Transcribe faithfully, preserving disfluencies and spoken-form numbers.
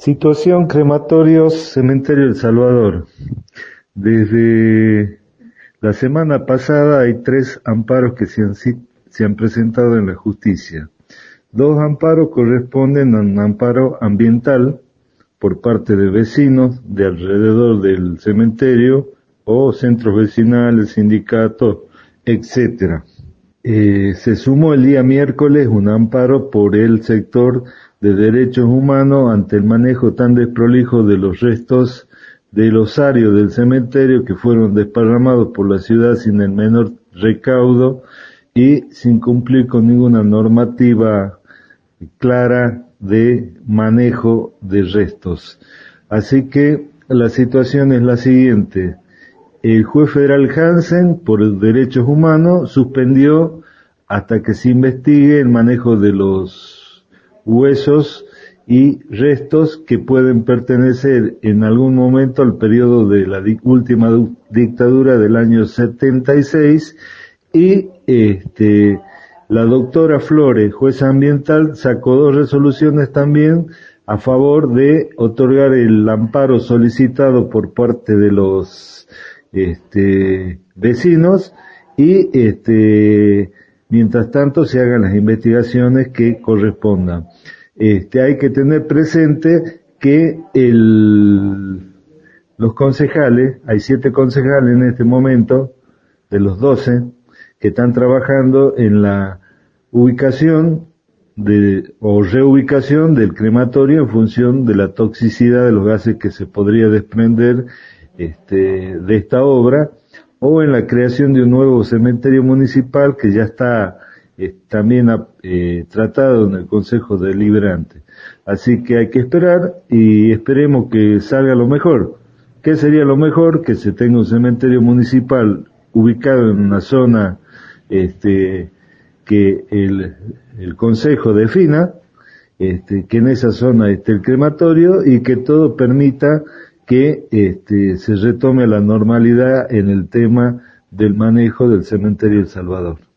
Situación crematorios, Cementerio El Salvador. Desde la semana pasada hay tres amparos que se han, se han presentado en la justicia. Dos amparos corresponden a un amparo ambiental por parte de vecinos de alrededor del cementerio o centros vecinales, sindicatos, etcétera. Eh, se sumó el día miércoles un amparo por el sector de derechos humanos ante el manejo tan desprolijo de los restos del osario del cementerio que fueron desparramados por la ciudad sin el menor recaudo y sin cumplir con ninguna normativa clara de manejo de restos. Así que la situación es la siguiente. El juez federal Hansen, por derechos humanos, suspendió hasta que se investigue el manejo de los huesos y restos que pueden pertenecer en algún momento al periodo de la di- última du- dictadura del año setenta y seis y este la doctora Flores, jueza ambiental, sacó dos resoluciones también a favor de otorgar el amparo solicitado por parte de los este vecinos y este mientras tanto se hagan las investigaciones que correspondan. Este hay que tener presente que el los concejales, hay siete concejales en este momento de los doce que están trabajando en la ubicación de o reubicación del crematorio en función de la toxicidad de los gases que se podría desprender este de esta obra, o en la creación de un nuevo cementerio municipal que ya está eh, también eh, tratado en el Consejo Deliberante. Así que hay que esperar y esperemos que salga lo mejor. ¿Qué sería lo mejor? Que se tenga un cementerio municipal ubicado en una zona este que el, el Consejo defina, este que en esa zona esté el crematorio y que todo permita que este se retome la normalidad en el tema del manejo del cementerio El Salvador.